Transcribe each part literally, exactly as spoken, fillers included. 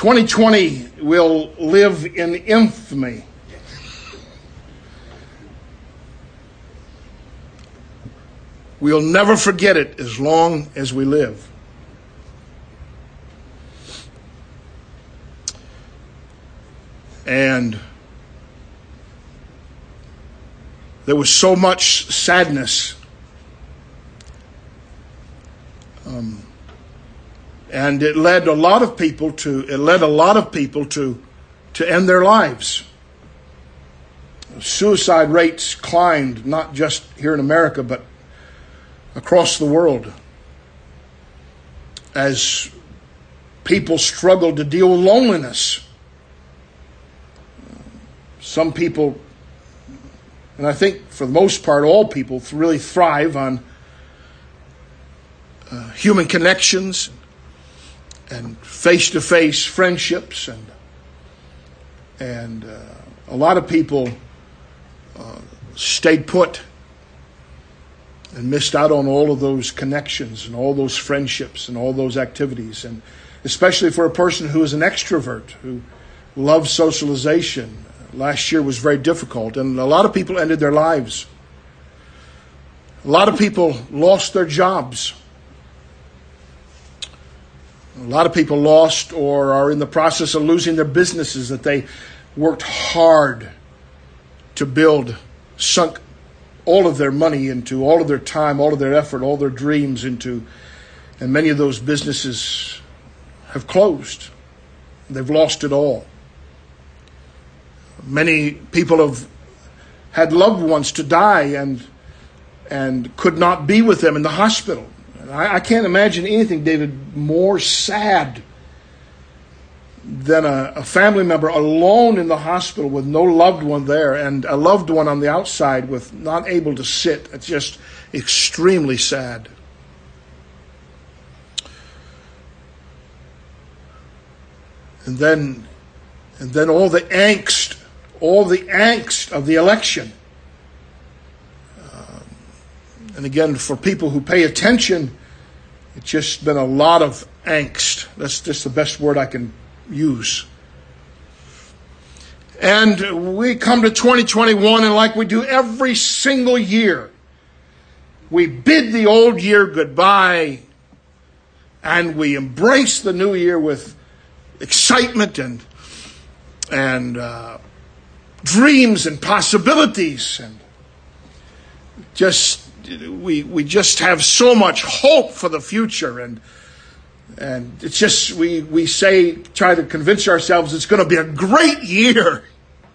twenty twenty will live in infamy. We'll never forget it as long as we live. And there was so much sadness. Um, and it led a lot of people to it led a lot of people to to end their lives. Suicide rates climbed, not just here in America, but across the world, as people struggled to deal with loneliness. Some people, and I think for the most part all people, really thrive on uh, human connections and face-to-face friendships, and and uh, a lot of people uh, stayed put and missed out on all of those connections and all those friendships and all those activities. And especially for a person who is an extrovert, who loves socialization. Last year was very difficult, and a lot of people ended their lives. A lot of people lost their jobs. A lot of people lost or are in the process of losing their businesses that they worked hard to build, sunk all of their money into, all of their time, all of their effort, all their dreams into, and many of those businesses have closed. They've lost it all. Many people have had loved ones to die and and could not be with them in the hospital. And I, I can't imagine anything, David, more sad than a, a family member alone in the hospital with no loved one there, and a loved one on the outside with not able to sit. It's just extremely sad. And then, and then all the angst, all the angst of the election. Um, and again, for people who pay attention, it's just been a lot of angst. That's just the best word I can use. And we come to twenty twenty-one, and like we do every single year, we bid the old year goodbye, and we embrace the new year with excitement and and uh, dreams and possibilities, and just we we just have so much hope for the future. And And it's just, we, we say, try to convince ourselves it's going to be a great year.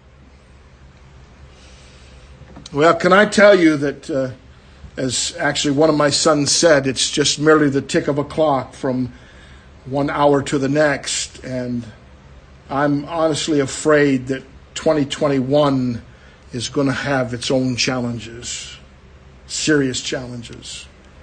Well, can I tell you that, uh, as actually one of my sons said, it's just merely the tick of a clock from one hour to the next. And I'm honestly afraid that twenty twenty-one is going to have its own challenges, serious challenges.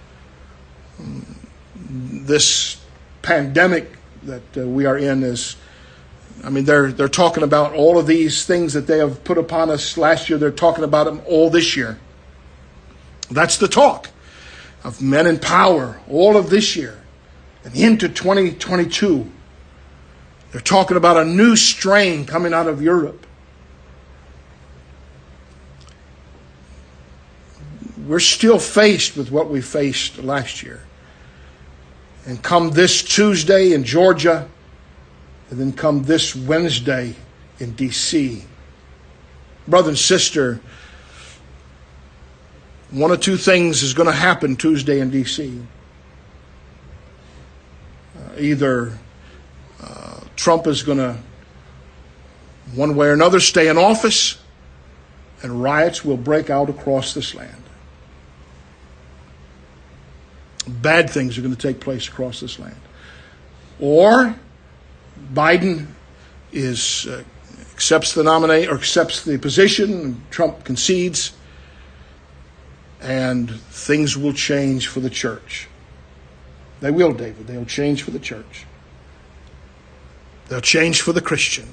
This pandemic that uh, we are in is, I mean, they're they're talking about all of these things that they have put upon us last year. They're talking about them all this year. That's the talk of men in power all of this year and into twenty twenty-two. They're talking about a new strain coming out of Europe. We're still faced with what we faced last year. And come this Tuesday in Georgia, and then come this Wednesday in D C Brother and sister, one of two things is going to happen Tuesday in D C Uh, either uh, Trump is going to, one way or another, stay in office, and riots will break out across this land. Bad things are going to take place across this land. Or Biden is uh, accepts the nominate or accepts the position, and Trump concedes, and things will change for the church. They will, David. They'll change for the church. They'll change for the Christian.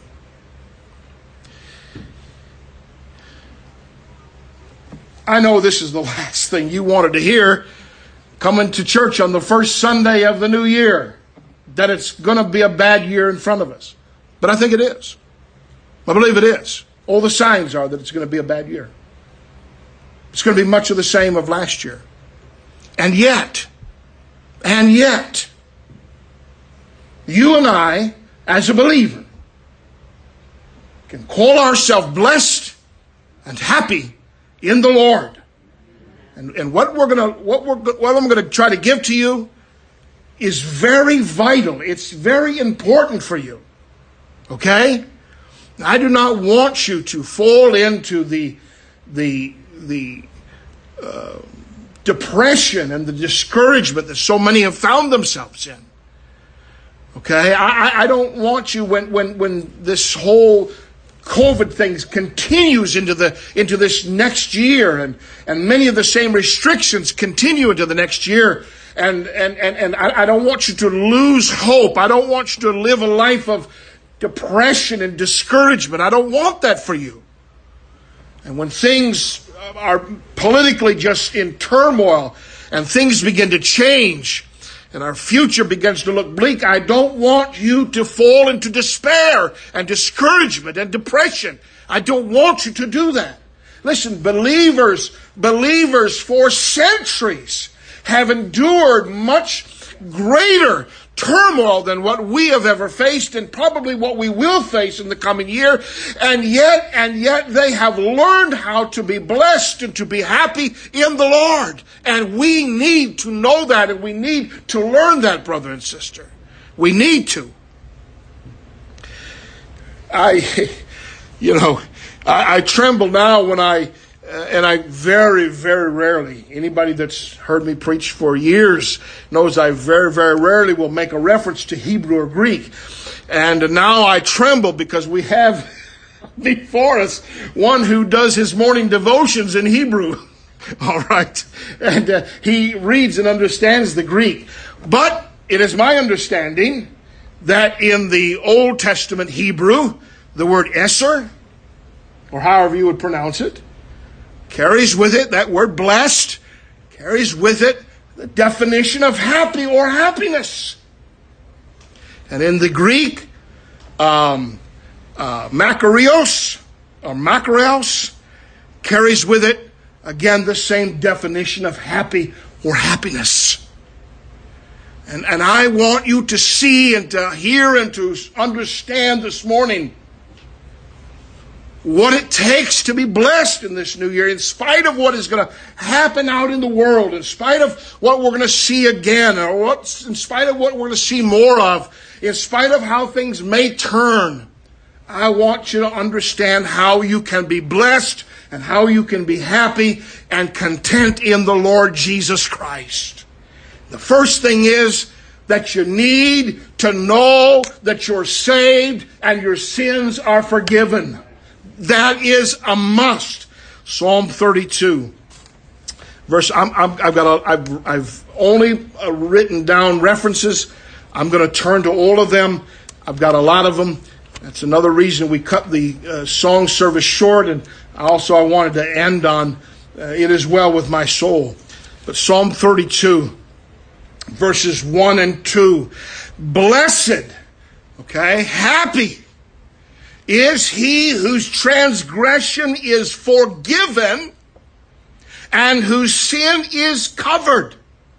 I know this is the last thing you wanted to hear coming to church on the first Sunday of the new year, that it's going to be a bad year in front of us. But I think it is. I believe it is. All the signs are that it's going to be a bad year. It's going to be much of the same of last year. And yet, and yet, you and I, as a believer, can call ourselves blessed and happy in the Lord. And, and what we're gonna, what we're, what I'm going to try to give to you is very vital. It's very important for you. Okay? I do not want you to fall into the the the uh, depression and the discouragement that so many have found themselves in. Okay, I, I don't want you when when when this whole COVID thing continues into the into this next year, and and many of the same restrictions continue into the next year. And and and and I, I don't want you to lose hope. I don't want you to live a life of depression and discouragement. I don't want that for you. And when things are politically just in turmoil and things begin to change and our future begins to look bleak, I don't want you to fall into despair and discouragement and depression. I don't want you to do that. Listen, believers, believers for centuries have endured much greater turmoil than what we have ever faced, and probably what we will face in the coming year. And yet, and yet they have learned how to be blessed and to be happy in the Lord. And we need to know that, and we need to learn that, brother and sister. We need to. I, you know, I, I tremble now when I, Uh, and I very, very rarely, anybody that's heard me preach for years knows I very, very rarely will make a reference to Hebrew or Greek. And now I tremble because we have before us one who does his morning devotions in Hebrew. All right. And uh, he reads and understands the Greek. But it is my understanding that in the Old Testament Hebrew, the word Eser, or however you would pronounce it, carries with it, that word blessed, carries with it the definition of happy or happiness. And in the Greek, um, uh, makarios, or makarios, carries with it, again, the same definition of happy or happiness. And, and I want you to see and to hear and to understand this morning what it takes to be blessed in this new year, in spite of what is going to happen out in the world, in spite of what we're going to see again, or what, in spite of what we're going to see more of, in spite of how things may turn. I want you to understand how you can be blessed and how you can be happy and content in the Lord Jesus Christ. The first thing is that you need to know that you're saved and your sins are forgiven. That is a must. Psalm thirty-two, verse. I'm, I'm, I've got. A, I've, I've only uh, written down references. I'm going to turn to all of them. I've got a lot of them. That's another reason we cut the uh, song service short. And also, I wanted to end on uh, "It Is Well with My Soul." But Psalm thirty-two, verses one and two. Blessed, okay, happy is he whose transgression is forgiven and whose sin is covered.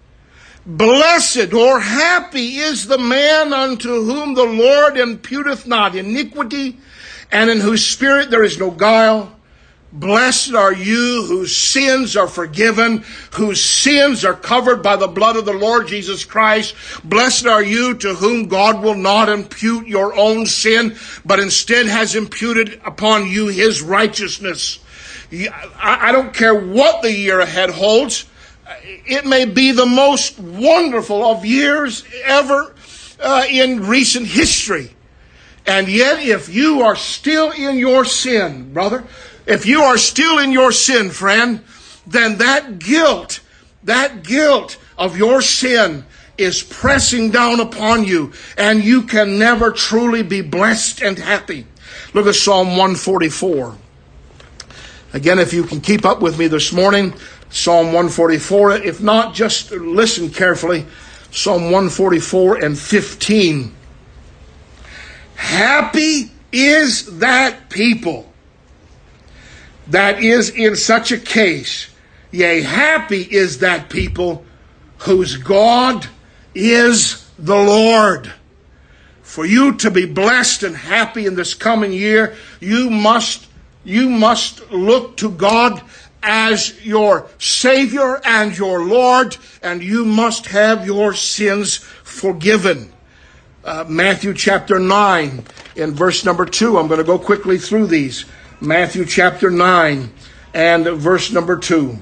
Blessed or happy is the man unto whom the Lord imputeth not iniquity, and in whose spirit there is no guile. Blessed are you whose sins are forgiven, whose sins are covered by the blood of the Lord Jesus Christ. Blessed are you to whom God will not impute your own sin, but instead has imputed upon you his righteousness. I don't care what the year ahead holds. It may be the most wonderful of years ever uh, in recent history. And yet, if you are still in your sin, brother, if you are still in your sin, friend, then that guilt, that guilt of your sin is pressing down upon you, and you can never truly be blessed and happy. Look at Psalm one forty-four. Again, if you can keep up with me this morning, Psalm one forty-four. If not, just listen carefully. Psalm one forty-four and fifteen. Happy is that people that is in such a case. Yea, happy is that people whose God is the Lord. For you to be blessed and happy in this coming year, you must, you must look to God as your Savior and your Lord, and you must have your sins forgiven. Uh, Matthew chapter nine, in verse number two. I'm going to go quickly through these. Matthew chapter nine and verse number two.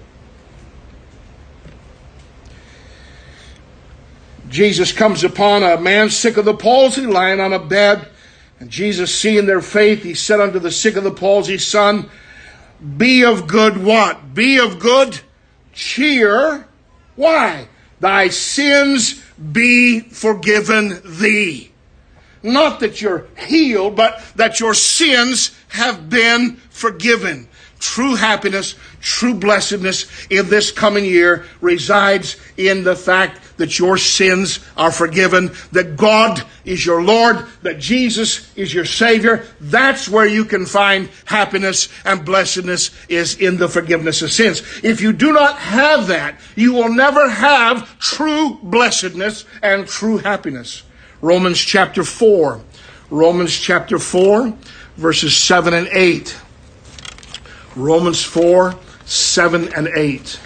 Jesus comes upon a man sick of the palsy, lying on a bed. And Jesus, seeing their faith, he said unto the sick of the palsy, Son, be of good what? Be of good cheer. Why? Thy sins be forgiven thee. Not that you're healed, but that your sins have been forgiven. True happiness, true blessedness in this coming year resides in the fact that your sins are forgiven, that God is your Lord, that Jesus is your Savior. That's where you can find happiness and blessedness, is in the forgiveness of sins. If you do not have that, you will never have true blessedness and true happiness. Romans chapter four. Romans chapter four, verses seven and eight. Romans four, seven and eight.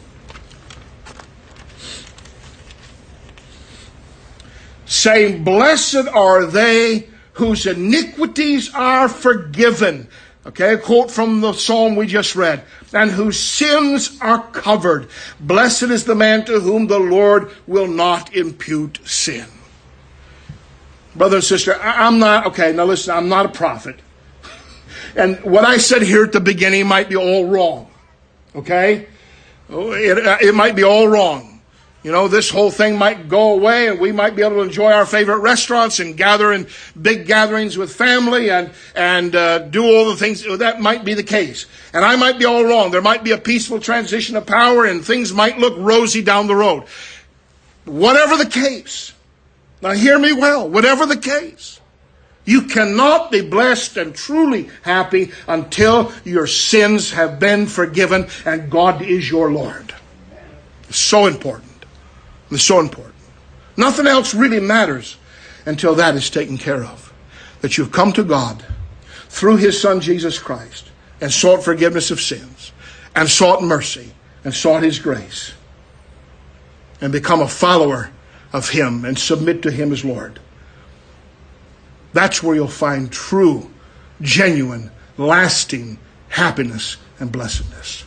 Saying, blessed are they whose iniquities are forgiven. Okay, a quote from the psalm we just read. And whose sins are covered. Blessed is the man to whom the Lord will not impute sin. Brother and sister, I'm not, okay, now listen, I'm not a prophet. And what I said here at the beginning might be all wrong. Okay? It, it might be all wrong. You know, this whole thing might go away and we might be able to enjoy our favorite restaurants and gather in big gatherings with family and, and uh, do all the things. That might be the case. And I might be all wrong. There might be a peaceful transition of power and things might look rosy down the road. Whatever the case, now hear me well, whatever the case, you cannot be blessed and truly happy until your sins have been forgiven and God is your Lord. It's so important. It's so important. Nothing else really matters until that is taken care of. That you've come to God through His Son Jesus Christ and sought forgiveness of sins and sought mercy and sought His grace and become a follower of Him and submit to Him as Lord. That's where you'll find true, genuine, lasting happiness and blessedness.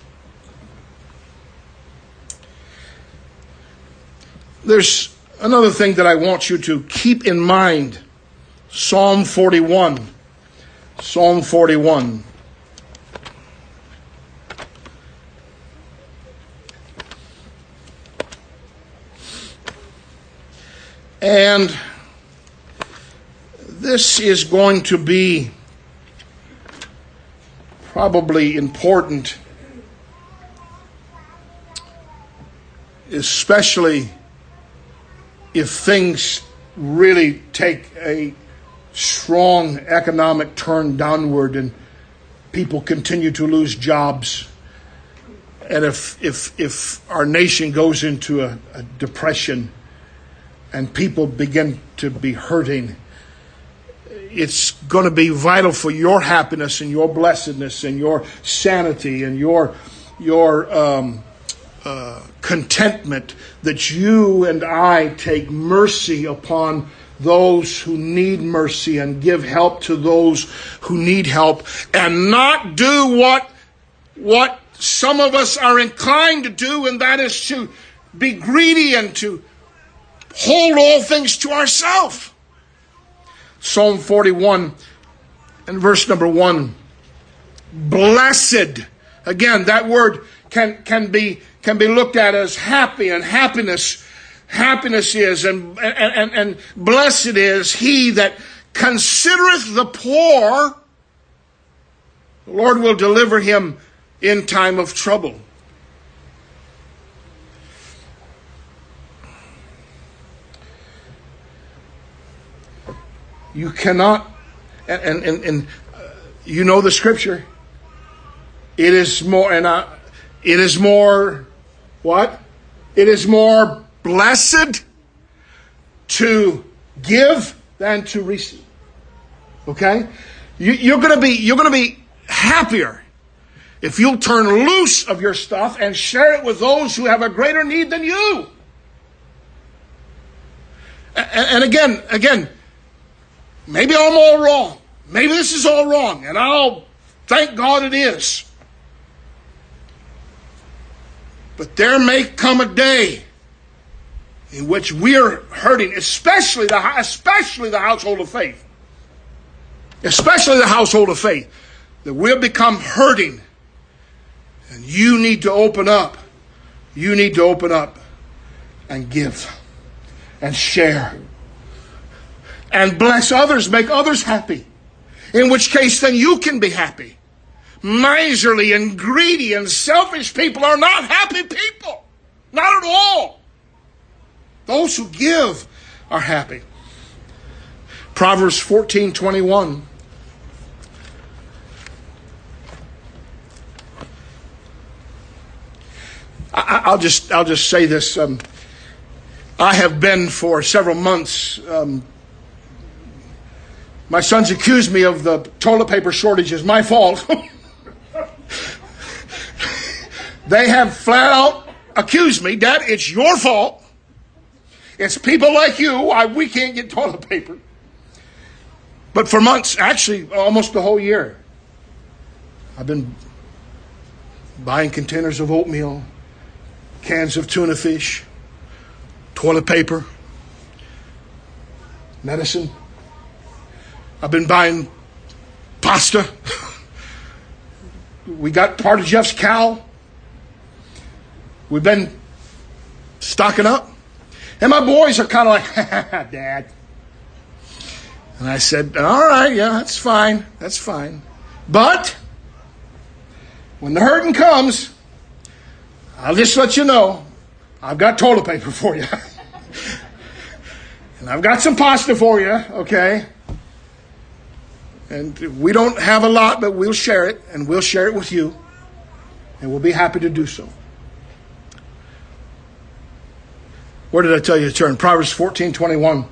There's another thing that I want you to keep in mind. Psalm forty-one. Psalm forty-one. And this is going to be probably important, especially if things really take a strong economic turn downward and people continue to lose jobs, and if if if our nation goes into a, a depression and people begin to be hurting, it's going to be vital for your happiness and your blessedness and your sanity and your your um, uh, contentment that you and I take mercy upon those who need mercy and give help to those who need help, and not do what what some of us are inclined to do, and that is to be greedy and to hold all things to ourselves. Psalm forty-one and verse number one. Blessed. Again, that word can, can be can be looked at as happy, and happiness happiness is and, and, and, and blessed is he that considereth the poor. The Lord will deliver him in time of trouble. You cannot, and, and, and, and uh, you know the scripture. It is more, and I, it is more, what? It is more blessed to give than to receive. Okay? You, you're gonna be, you're gonna be happier if you'll turn loose of your stuff and share it with those who have a greater need than you. And, and again, again, maybe I'm all wrong. Maybe this is all wrong, and I'll thank God it is. But there may come a day in which we're hurting, especially the especially the household of faith. Especially the household of faith, that we'll become hurting. And you need to open up. You need to open up and give and share and bless others, make others happy. In which case then you can be happy. Miserly and greedy and selfish people are not happy people. Not at all. Those who give are happy. Proverbs fourteen twenty-one. I, I'll just I'll just say this. Um, I have been for several months. Um, my sons accused me of the toilet paper shortage as my fault. They have flat out accused me, Dad, it's your fault. It's people like you why we can't get toilet paper. But for months, actually almost the whole year, I've been buying containers of oatmeal, cans of tuna fish, toilet paper, medicine. I've been buying pasta. We got part of Jeff's cow. We've been stocking up. And my boys are kind of like, Dad. And I said, all right, yeah, that's fine. That's fine. But when the hurting comes, I'll just let you know, I've got toilet paper for you. And I've got some pasta for you, okay? And we don't have a lot, but we'll share it, and we'll share it with you. And we'll be happy to do so. Where did I tell you to turn? Proverbs fourteen twenty-one.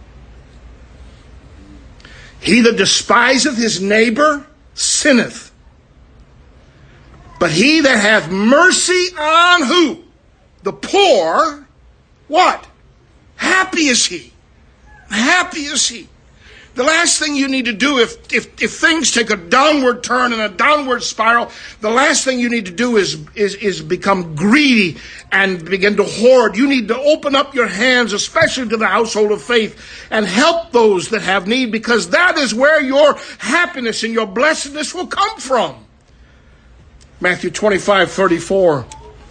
He that despiseth his neighbor sinneth. But he that hath mercy on who? The poor. What? Happy is he. Happy is he. The last thing you need to do if, if, if things take a downward turn and a downward spiral, the last thing you need to do is, is, is become greedy and begin to hoard. You need to open up your hands, especially to the household of faith, and help those that have need, because that is where your happiness and your blessedness will come from. Matthew twenty-five thirty-four.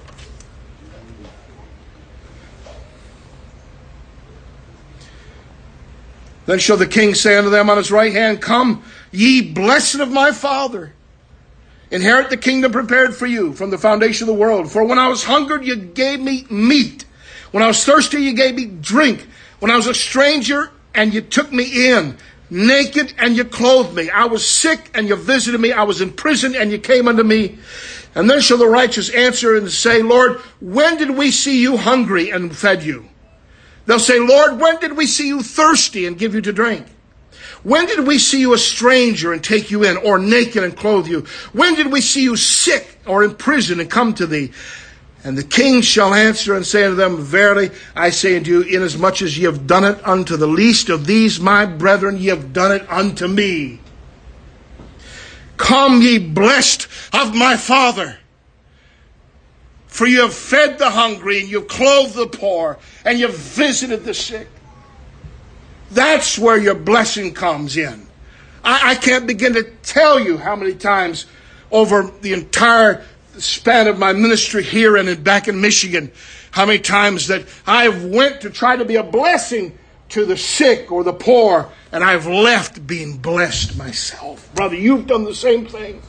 Then shall the king say unto them on his right hand, Come, ye blessed of my Father, inherit the kingdom prepared for you from the foundation of the world. For when I was hungered, you gave me meat. When I was thirsty, you gave me drink. When I was a stranger, and you took me in. Naked, and you clothed me. I was sick, and you visited me. I was in prison, and you came unto me. And then shall the righteous answer and say, Lord, when did we see you hungry and fed you? They'll say, Lord, when did we see you thirsty and give you to drink? When did we see you a stranger and take you in, or naked and clothe you? When did we see you sick or in prison and come to thee? And the king shall answer and say unto them, Verily I say unto you, inasmuch as ye have done it unto the least of these my brethren, ye have done it unto me. Come, ye blessed of my Father. For you have fed the hungry, and you've clothed the poor, and you've visited the sick. That's where your blessing comes in. I, I can't begin to tell you how many times over the entire span of my ministry here and in, back in Michigan, how many times that I've went to try to be a blessing to the sick or the poor, and I've left being blessed myself. Brother, you've done the same thing.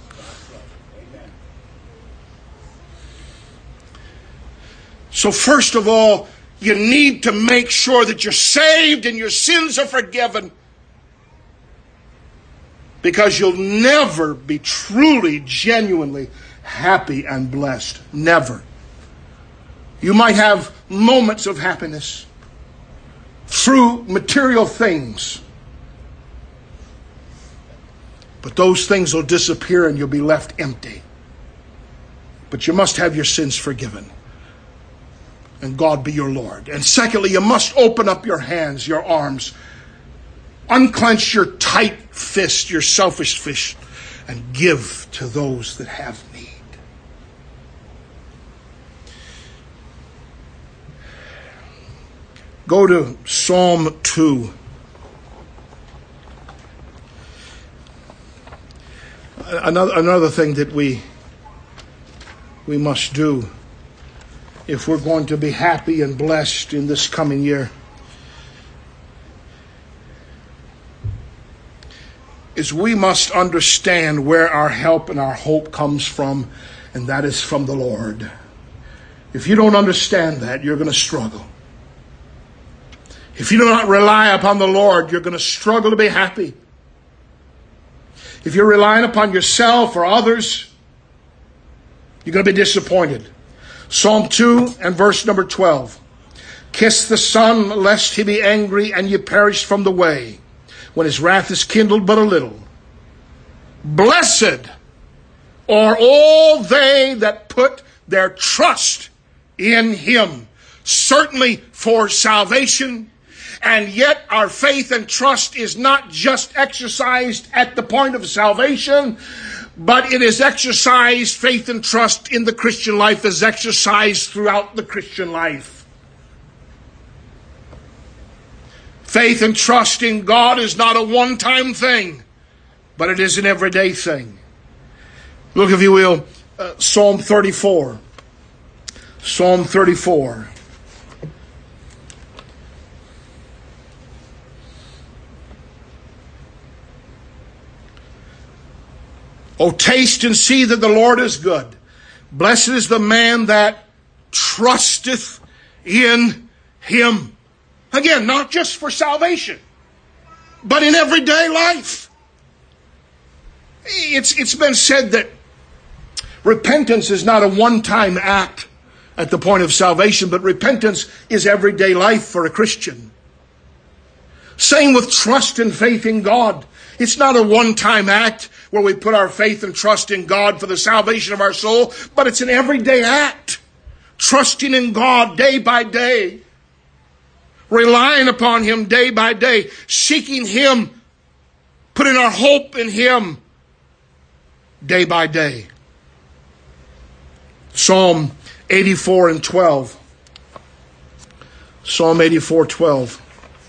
So first of all, you need to make sure that you're saved and your sins are forgiven. Because you'll never be truly, genuinely happy and blessed. Never. You might have moments of happiness through material things. But those things will disappear and you'll be left empty. But you must have your sins forgiven. And God be your Lord. And secondly, you must open up your hands, your arms. Unclench your tight fist, your selfish fist, and give to those that have need. Go to Psalm two. Another, another thing that we, we must do if we're going to be happy and blessed in this coming year is we must understand where our help and our hope comes from, and that is from the Lord. If you don't understand that, you're going to struggle. If you do not rely upon the Lord, you're going to struggle to be happy. If you're relying upon yourself or others, you're going to be disappointed. Psalm two and verse number twelve. Kiss the Son, lest he be angry, and ye perish from the way, when his wrath is kindled but a little. Blessed are all they that put their trust in him. Certainly for salvation. And yet our faith and trust is not just exercised at the point of salvation, but it is exercised, faith and trust in the Christian life is exercised throughout the Christian life. Faith and trust in God is not a one-time thing, but it is an everyday thing. Look, if you will, uh, Psalm thirty-four. Psalm thirty-four. Oh, taste and see that the Lord is good. Blessed is the man that trusteth in him. Again, not just for salvation, but in everyday life. It's, it's been said that repentance is not a one-time act at the point of salvation, but repentance is everyday life for a Christian. Same with trust and faith in God. It's not a one-time act where we put our faith and trust in God for the salvation of our soul, but it's an everyday act. Trusting in God day by day. Relying upon him day by day. Seeking him. Putting our hope in him day by day. Psalm eighty-four and twelve. Psalm eighty-four, twelve.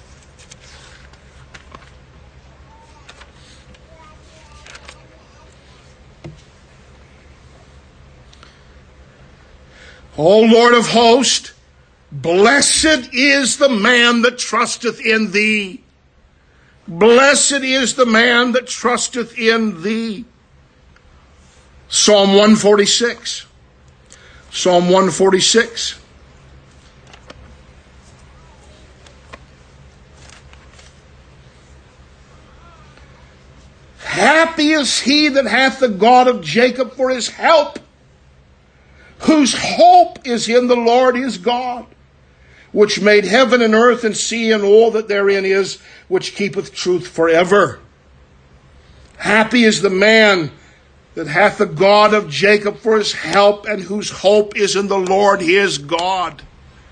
O Lord of hosts, blessed is the man that trusteth in thee. Blessed is the man that trusteth in thee. Psalm one forty-six. Psalm one forty-six. Happy is he that hath the God of Jacob for his help, whose hope is in the Lord his God, which made heaven and earth and sea and all that therein is, which keepeth truth forever. Happy is the man that hath the God of Jacob for his help, and whose hope is in the Lord his God.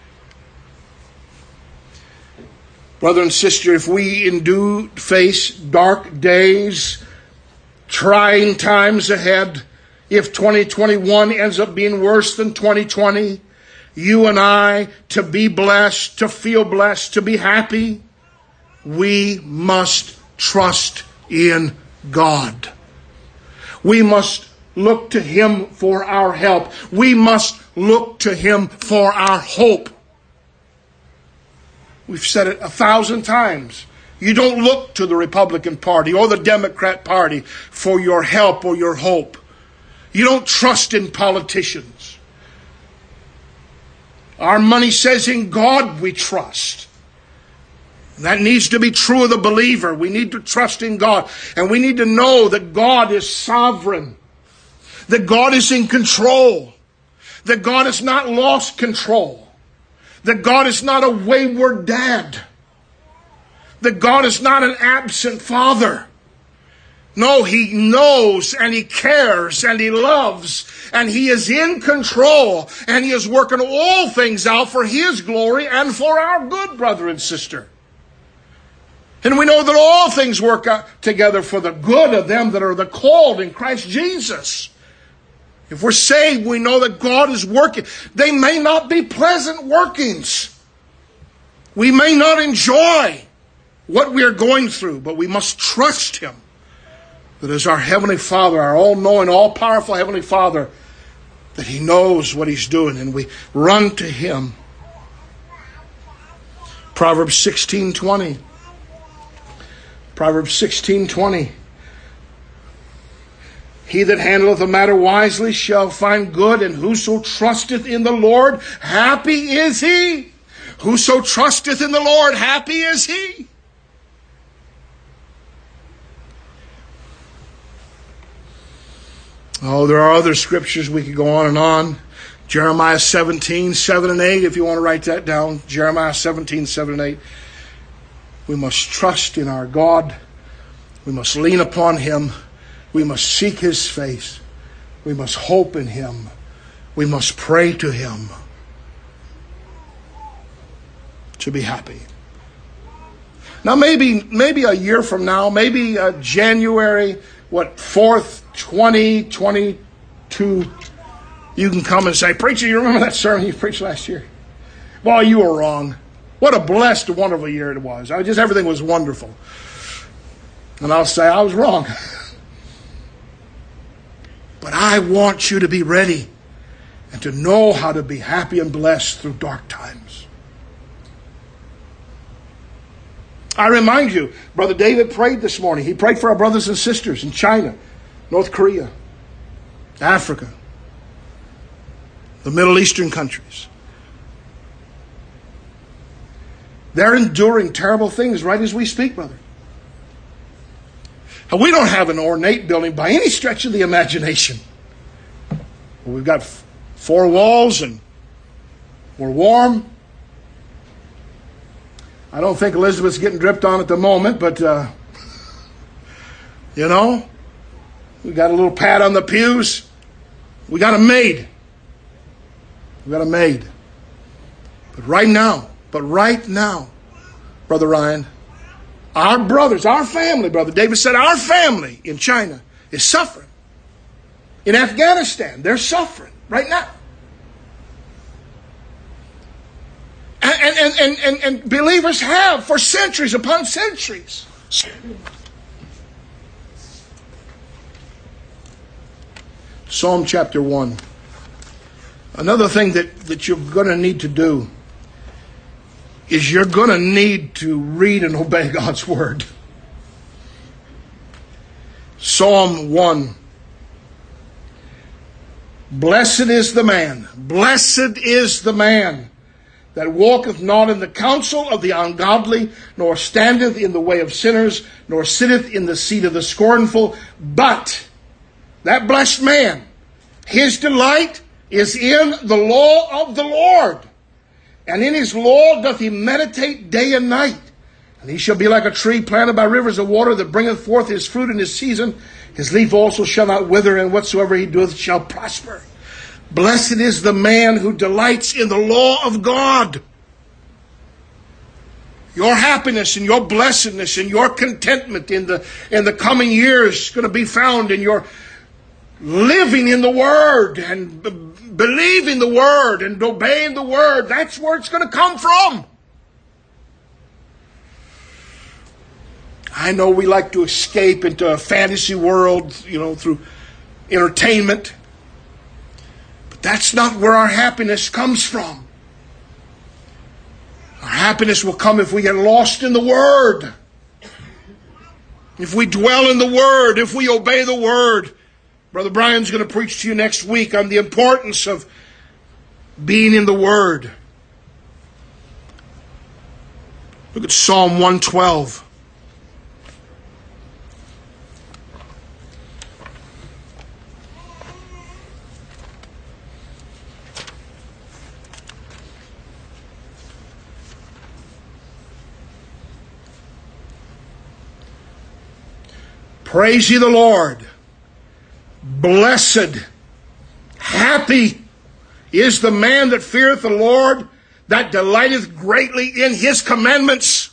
Brother and sister, if we indeed face dark days, trying times ahead, if twenty twenty-one ends up being worse than twenty twenty, you and I, to be blessed, to feel blessed, to be happy, we must trust in God. We must look to him for our help. We must look to him for our hope. We've said it a thousand times. You don't look to the Republican Party or the Democrat Party for your help or your hope. You don't trust in politicians. Our money says in God we trust. That needs to be true of the believer. We need to trust in God. And we need to know that God is sovereign. That God is in control. That God has not lost control. That God is not a wayward dad. That God is not an absent father. No, He knows and He cares and He loves and He is in control and He is working all things out for His glory and for our good, brother and sister. And we know that all things work out together for the good of them that are the called in Christ Jesus. If we're saved, we know that God is working. They may not be pleasant workings. We may not enjoy what we are going through, but we must trust Him. That as our Heavenly Father, our all-knowing, all-powerful Heavenly Father, that He knows what He's doing, and we run to Him. Proverbs sixteen twenty. Proverbs sixteen twenty. He that handleth a matter wisely shall find good, and whoso trusteth in the Lord, happy is he. Whoso trusteth in the Lord, happy is he. Oh, there are other scriptures we could go on and on. Jeremiah seventeen, seven and eight, if you want to write that down. Jeremiah seventeen, seven and eight. We must trust in our God. We must lean upon Him. We must seek His face. We must hope in Him. We must pray to Him to be happy. Now maybe maybe a year from now, maybe uh, January, what, fourth, twenty twenty-two, you can come and say, "Preacher, you remember that sermon you preached last year? Well, you were wrong. What a blessed, wonderful year it was. I just everything was wonderful." And I'll say, I was wrong. But I want you to be ready and to know how to be happy and blessed through dark times. I remind you, Brother David prayed this morning. He prayed for our brothers and sisters in China, North Korea, Africa, the Middle Eastern countries. They're enduring terrible things right as we speak, brother. And we don't have an ornate building by any stretch of the imagination. We've got four walls and we're warm. I don't think Elizabeth's getting dripped on at the moment, but, uh, you know, we got a little pad on the pews. We got a maid. We got a maid. But right now, but right now, Brother Ryan, our brothers, our family, Brother David said, our family in China is suffering. In Afghanistan, they're suffering right now. And, and, and, and, and believers have for centuries upon centuries. Psalm chapter one. Another thing that, that you're going to need to do is you're going to need to read and obey God's Word. Psalm one. Blessed is the man, blessed is the man that walketh not in the counsel of the ungodly, nor standeth in the way of sinners, nor sitteth in the seat of the scornful. But that blessed man, his delight is in the law of the Lord. And in his law doth he meditate day and night. And he shall be like a tree planted by rivers of water that bringeth forth his fruit in his season. His leaf also shall not wither, and whatsoever he doeth shall prosper. Blessed is the man who delights in the law of God. Your happiness and your blessedness and your contentment in the, in the coming years is going to be found in your living in the Word and b- believing the Word and obeying the Word. That's where it's going to come from. I know we like to escape into a fantasy world, you know, through entertainment. But that's not where our happiness comes from. Our happiness will come if we get lost in the Word. If we dwell in the Word, if we obey the Word. Brother Brian's going to preach to you next week on the importance of being in the Word. Look at Psalm one twelve. Praise ye the Lord. Blessed, happy is the man that feareth the Lord, that delighteth greatly in his commandments.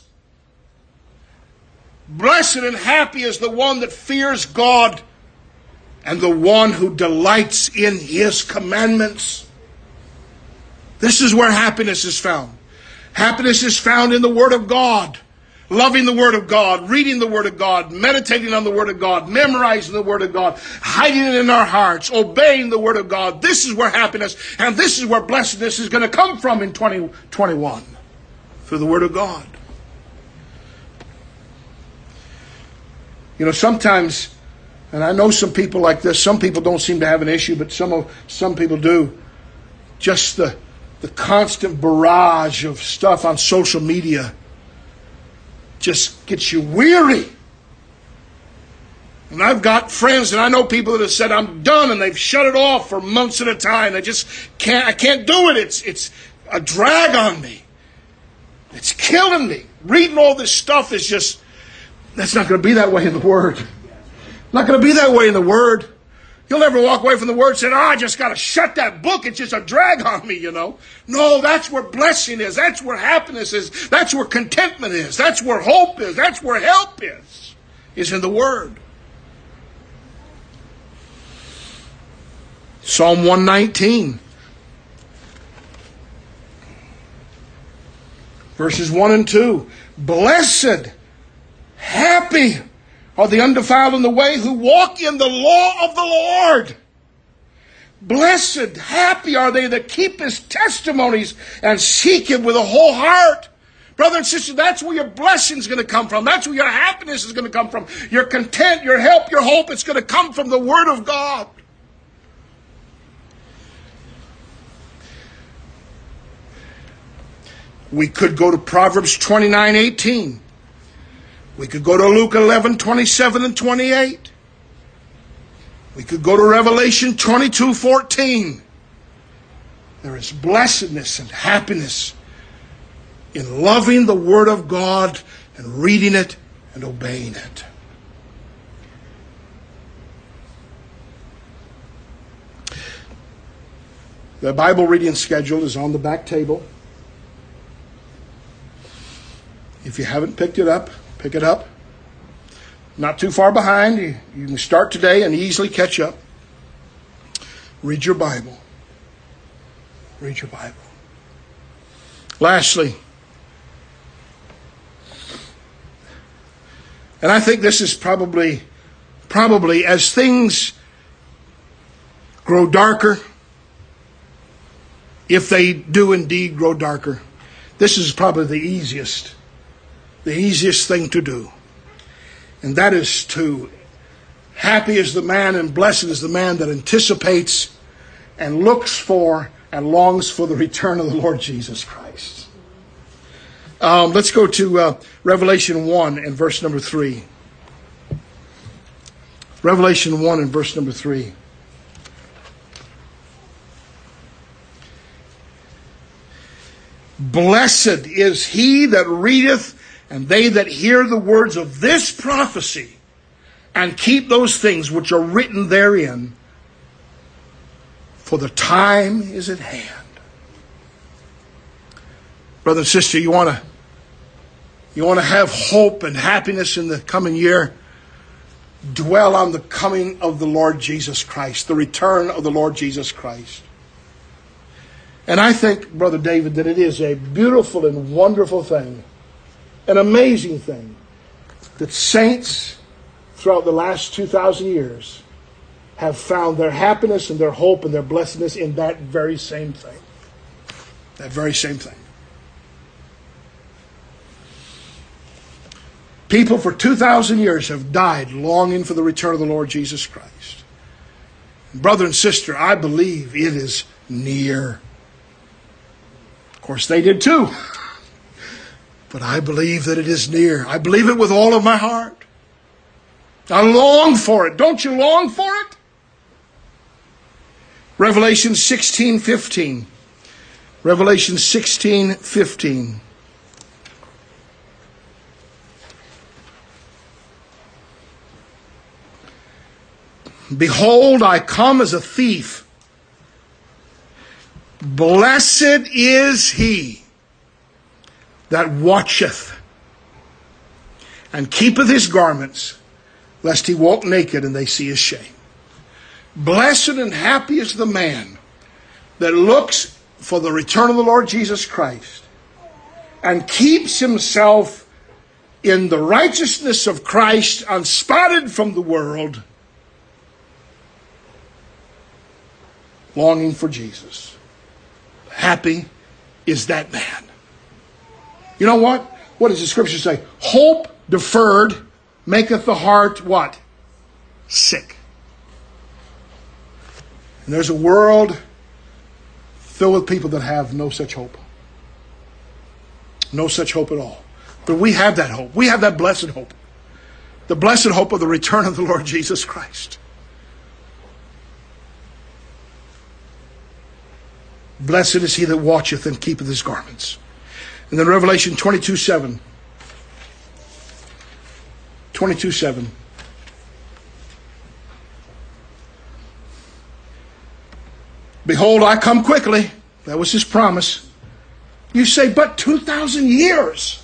Blessed and happy is the one that fears God and the one who delights in his commandments. This is where happiness is found. Happiness is found in the Word of God. Loving the Word of God, reading the Word of God, meditating on the Word of God, memorizing the Word of God, hiding it in our hearts, obeying the Word of God. This is where happiness and this is where blessedness is going to come from in twenty twenty-one. Through the Word of God. You know, sometimes, and I know some people like this, some people don't seem to have an issue, but some of, some people do. Just the, the constant barrage of stuff on social media just gets you weary. And I've got friends and I know people that have said, I'm done, and they've shut it off for months at a time. They just can't, I can't do it. It's, it's a drag on me. It's killing me. Reading all this stuff is just, that's not going to be that way in the Word. Not going to be that way in the Word. You'll never walk away from the Word saying, oh, I just got to shut that book. It's just a drag on me, you know. No, that's where blessing is. That's where happiness is. That's where contentment is. That's where hope is. That's where help is. Is in the Word. Psalm one nineteen. Verses one and two. Blessed, happy are the undefiled in the way who walk in the law of the Lord. Blessed, happy are they that keep His testimonies and seek Him with a whole heart. Brother and sister, that's where your blessing is going to come from. That's where your happiness is going to come from. Your content, your help, your hope, it's going to come from the Word of God. We could go to Proverbs twenty-nine eighteen. We could go to Luke eleven twenty-seven and twenty-eight. We could go to Revelation twenty-two fourteen. There is blessedness and happiness in loving the Word of God and reading it and obeying it. The Bible reading schedule is on the back table. If you haven't picked it up, pick it up. Not too far behind. You, you can start today and easily catch up. Read your Bible. Read your Bible. Lastly, and I think this is probably, probably as things grow darker, if they do indeed grow darker, this is probably the easiest The easiest thing to do. And that is to, happy is the man and blessed is the man that anticipates and looks for and longs for the return of the Lord Jesus Christ. Um, let's go to uh, Revelation one and verse number three. Revelation one and verse number three. Blessed is he that readeth, and they that hear the words of this prophecy, and keep those things which are written therein, for the time is at hand. Brother and sister, you want to you want to have hope and happiness in the coming year? Dwell on the coming of the Lord Jesus Christ, the return of the Lord Jesus Christ. And I think, Brother David, that it is a beautiful and wonderful thing, an amazing thing, that saints throughout the last two thousand years have found their happiness and their hope and their blessedness in that very same thing. That very same thing. People for two thousand years have died longing for the return of the Lord Jesus Christ. Brother and sister, I believe it is near. Of course, they did too. But I believe that it is near. I believe it with all of my heart. I long for it. Don't you long for it? Revelation sixteen fifteen. Revelation sixteen fifteen. Behold, I come as a thief. Blessed is he that watcheth and keepeth his garments, lest he walk naked and they see his shame. Blessed and happy is the man that looks for the return of the Lord Jesus Christ and keeps himself in the righteousness of Christ, unspotted from the world, longing for Jesus. Happy is that man. You know what? What does the scripture say? Hope deferred maketh the heart what? Sick. And there's a world filled with people that have no such hope. No such hope at all. But we have that hope. We have that blessed hope. The blessed hope of the return of the Lord Jesus Christ. Blessed is he that watcheth and keepeth his garments. And then Revelation twenty-two seven. twenty-two seven. Behold, I come quickly. That was his promise. You say, but two thousand years.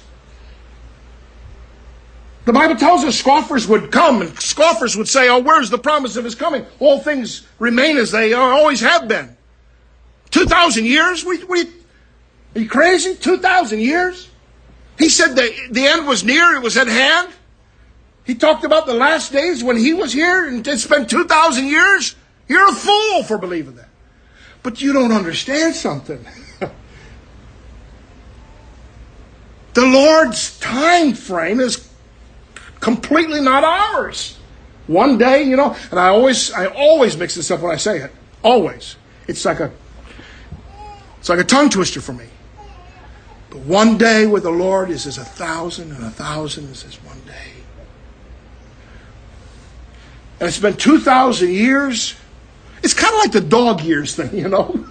The Bible tells us scoffers would come, and scoffers would say, oh, where's the promise of his coming? All things remain as they always have been. two thousand years? We, we, are you crazy? two thousand years? He said the, the end was near, it was at hand. He talked about the last days when he was here, and it's been two thousand years. You're a fool for believing that. But you don't understand something. The Lord's time frame is completely not ours. One day, you know, and I always I always mix this up when I say it. Always. It's like a it's like a tongue twister for me. But one day with the Lord is as a thousand, and a thousand is as one day. And it's been two thousand years. It's kind of like the dog years thing, you know.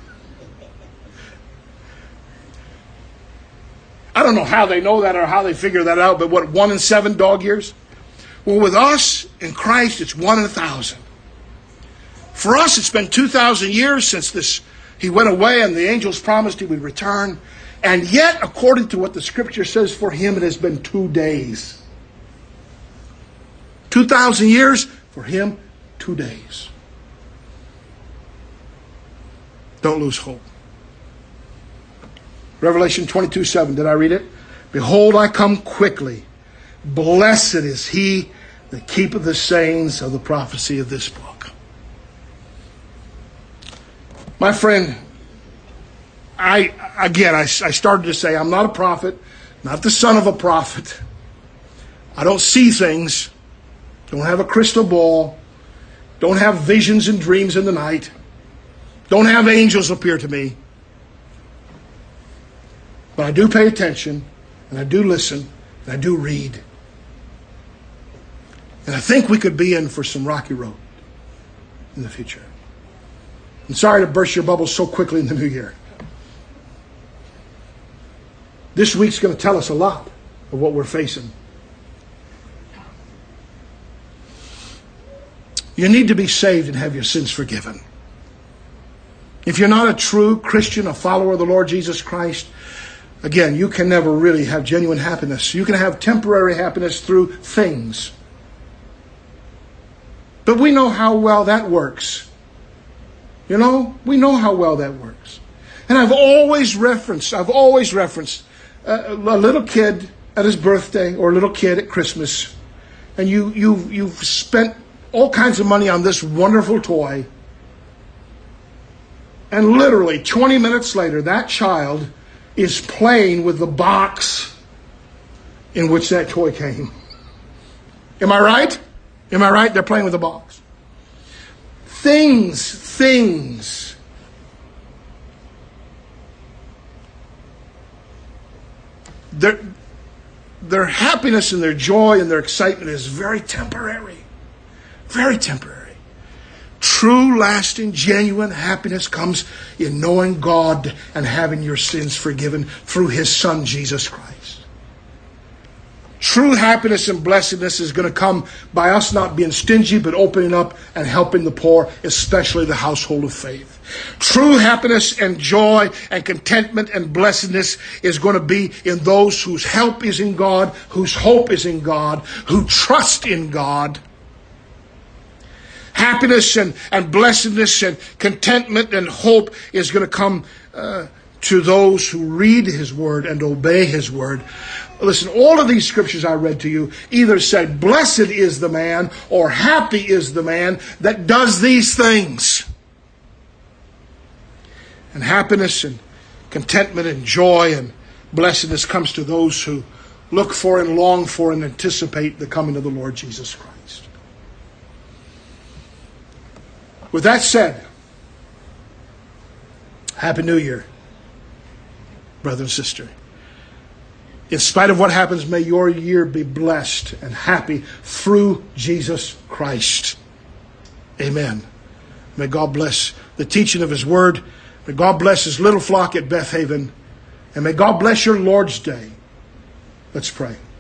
I don't know how they know that or how they figure that out, but what, one in seven dog years? Well, with us in Christ, it's one in a thousand. For us, it's been two thousand years since this. He went away and the angels promised he would return. And yet, according to what the scripture says, for him it has been two days. two thousand years, for him, two days. Don't lose hope. Revelation twenty-two seven, did I read it? Behold, I come quickly. Blessed is he that keepeth the sayings of the prophecy of this book. My friend, I again, I, I started to say, I'm not a prophet, not the son of a prophet. I don't see things, don't have a crystal ball, don't have visions and dreams in the night, don't have angels appear to me. But I do pay attention, and I do listen, and I do read. And I think we could be in for some rocky road in the future. I'm sorry to burst your bubble so quickly in the new year. This week's going to tell us a lot of what we're facing. You need to be saved and have your sins forgiven. If you're not a true Christian, a follower of the Lord Jesus Christ, again, you can never really have genuine happiness. You can have temporary happiness through things. But we know how well that works. You know, we know how well that works. And I've always referenced, I've always referenced a, a little kid at his birthday or a little kid at Christmas. And you, you, you've spent all kinds of money on this wonderful toy. And literally twenty minutes later, that child is playing with the box in which that toy came. Am I right? Am I right? They're playing with the box. Things, things. They're, their happiness and their joy and their excitement is very temporary. Very temporary. True, lasting, genuine happiness comes in knowing God and having your sins forgiven through His Son, Jesus Christ. True happiness and blessedness is going to come by us not being stingy, but opening up and helping the poor, especially the household of faith. True happiness and joy and contentment and blessedness is going to be in those whose help is in God, whose hope is in God, who trust in God. Happiness and, and blessedness and contentment and hope is going to come uh, to those who read His Word and obey His Word. Listen, all of these scriptures I read to you either said, blessed is the man, or happy is the man that does these things. And happiness and contentment and joy and blessedness comes to those who look for and long for and anticipate the coming of the Lord Jesus Christ. With that said, Happy New Year, brother and sister. In spite of what happens, may your year be blessed and happy through Jesus Christ. Amen. May God bless the teaching of His Word. May God bless His little flock at Beth Haven. And may God bless your Lord's Day. Let's pray.